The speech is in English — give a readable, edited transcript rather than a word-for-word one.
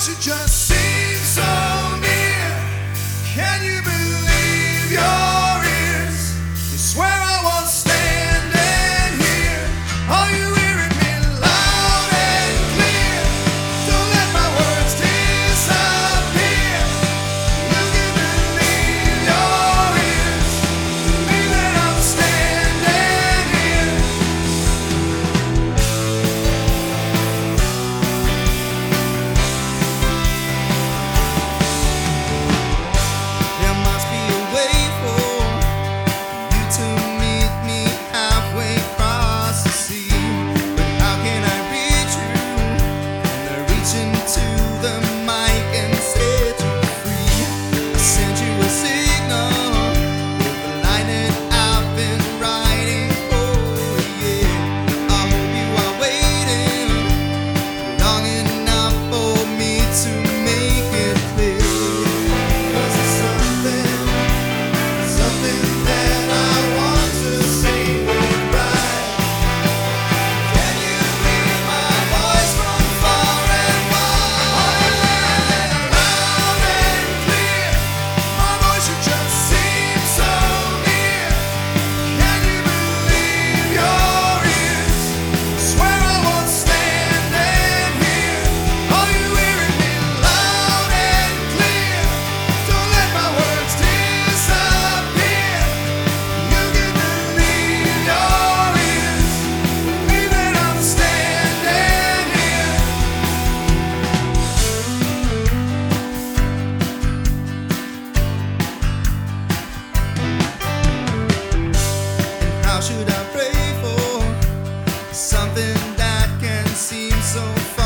should just seem so near. Can you believe your ears? You swear I was standing here. Are you hearing me loud and clear? Don't let my words disappear. You can believe your ears. Believe that I'm standing here. There must be a way for you to meet me halfway across the sea. But how can I reach you? Can I reach into the mic and set you free? I sent you a signal with the line that I've been writing for, yeah. I hope you are waiting long enough for me to make it clear. 'Cause it's something that I want to say right. Can you hear my voice from far and wide? Loud and clear, my voice should just seem so near. Can you believe your ears? Swear I was standing here. Are you hearing me loud and clear? Don't let my words disappear. You can believe your ears. Believe that I'm standing here. How should I pray for something that can seem so far